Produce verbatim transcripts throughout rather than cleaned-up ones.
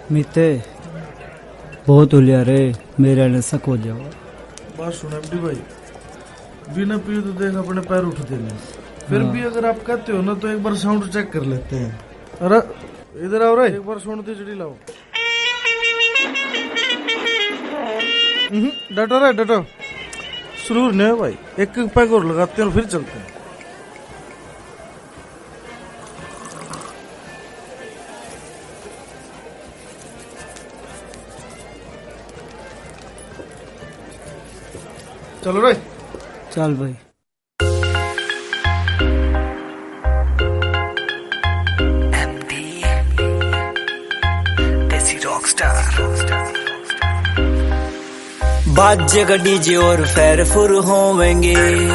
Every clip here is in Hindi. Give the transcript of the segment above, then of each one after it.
मीते बहुत उलिया रे, मेरे ने शक हो जाओ। बात सुन एमडी भाई, बिना पिए तो देख अपने पैर उठते नहीं। फिर भी अगर आप कहते हो ना तो एक बार साउंड चेक कर लेते हैं। अरे इधर आओ रे, एक बार साउंड दी चिड़ी लाओ। डटो रे डटो, सुरूर नहीं भाई, एक एक पैक और लगाते हैं और फिर चलते हैं। चलो रे, चल भाई। बाजेगा डीजे और फैर फुर होवेंगे,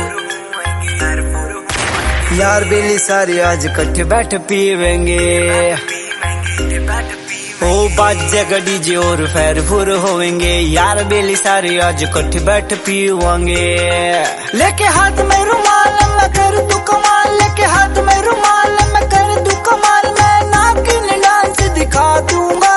यार बेली सारे आज इकट्ठे बैठ पीवेंगे। ओ बाजेगा डीजे और फैर फुर होवेंगे, यार बेली सारे आज इकट्ठे बैठ पीवेंगे। लेके हाथ में रुमाल मैं कर दूं कमाल, लेके हाथ में रुमाल मैं कर दूं कमाल, मैं नागिन डांस दिखा दूंगा।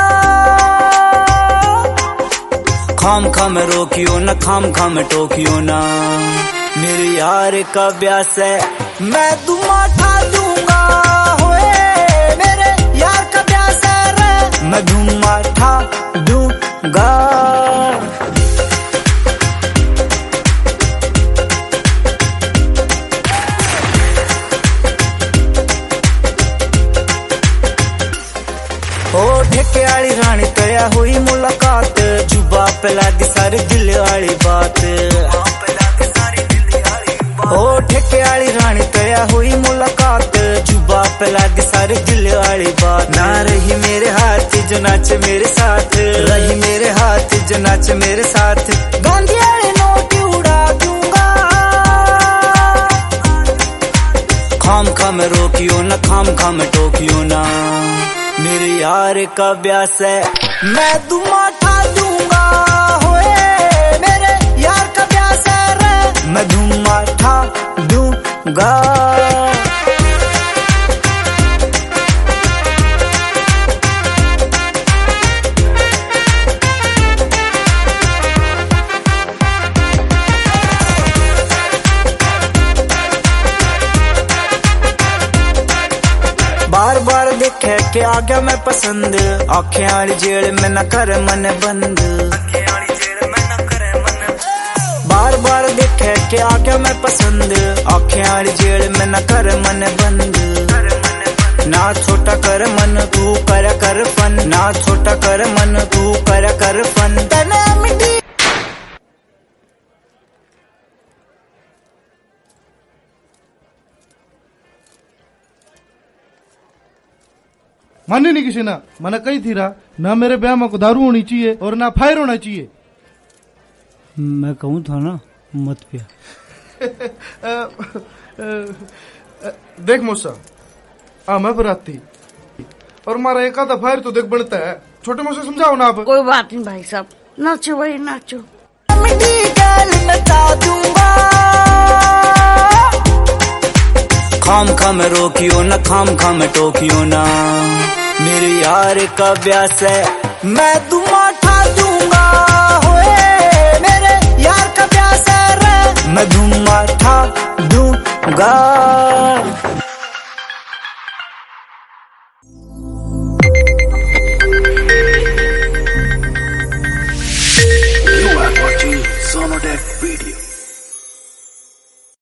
खाम खाम रोकियो ना, खाम खाम टोकियो ना, मेरे यार का ब्यास है मैं दुमा ठा दूंगा। होए मेरे यार का ब्यास है रे, मैं दुमा ठा दूंगा। ओ ठेके वाली रानी तया हुई मुलाकात, जुबा पे लागी सारी दिल वाली बात। ओ ठेके वाली रानी तया हुई मुलाकात, जुबा पे लागी सारी दिल वाली बात। ना रही मेरे हाथ जो नाच मेरे साथ, रही मेरे हाथ जो नाच मेरे साथ, गांधी वाले नोट उड़ा दूंगा। खाम खाम रोकियो ना, खाम खाम टोकियो ना, मेरे यार का ब्यास है मैं दुमा ठा दूंगा। होए मेरे यार का ब्यास है रे, मैं दुमा ठा दूंगा। बार बार देखे के आ गया मैं पसंद, आँखें वाली जेल में न कर मन बंद। बार बार देखे के आ गया मैं पसंद, आँखें वाली जेल में न कर मन बंद। ना छोटा कर मन तू कर कर फन, ना छोटा कर मन तू कर कर फन। मानी नहीं किसी ना, मैंने कही थी रहा ना मेरे ब्याह में दारू होनी चाहिए और ना फायर होना चाहिए। मैं कहूँ था ना मत पिया। देख मौसा, आ मैं बराती और मारा एक आधा फायर तो देख बनता है। छोटे मौसा समझाओ ना आप। कोई बात नहीं भाई साहब, नाचो भाई नाचो। खाम खाम रोकियो ना, खाम खाम टोकियो ना, मेरे यार का ब्यास है मैं दुमा ठा दूंगा। होए मेरे यार का ब्यास है रे, मैं दुमा ठा दूंगा। You are watching Sonodec.